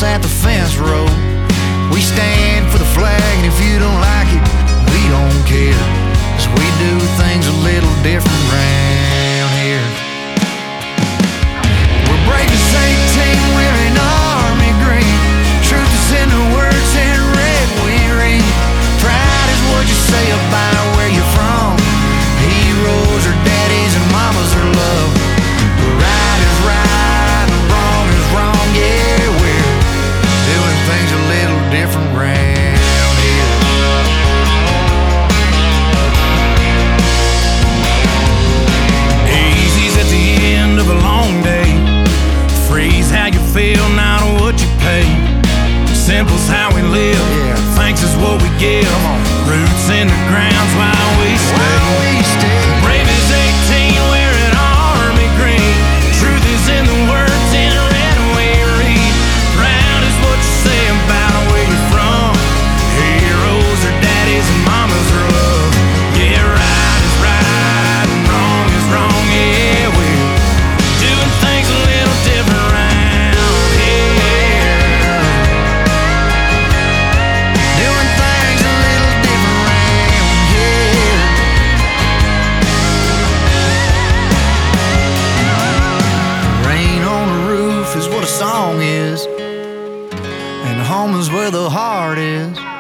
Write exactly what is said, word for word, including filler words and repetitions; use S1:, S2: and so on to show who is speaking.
S1: at the fence row. We stand for the flag, and if you don't like it, we don't care, 'cause we do things a little different round here. We're brave as eighteen, wearing army green. Truth is in the words in red we read. Pride is what you say about where you're from. Heroes are daddies and mamas are love. Right is right and wrong is wrong. Yeah, we're doing things a little different round here.
S2: Easy's at the end of a long day. Free's how you feel, not what you pay. Simple's how we live,
S1: Yeah.
S2: thanks is what we give. Roots in the ground's why we stay.
S1: While we stay
S2: Brave as eighteen, wearing army green. Truth is in the words in red we read. Proud is what you say about where you're from. Heroes are daddies and mamas are love. Yeah, right is right and wrong is wrong. Yeah, we're doing things a little different round here.
S1: doing things a little different round here. Rain on the roof is what a song is, and home is where the heart is.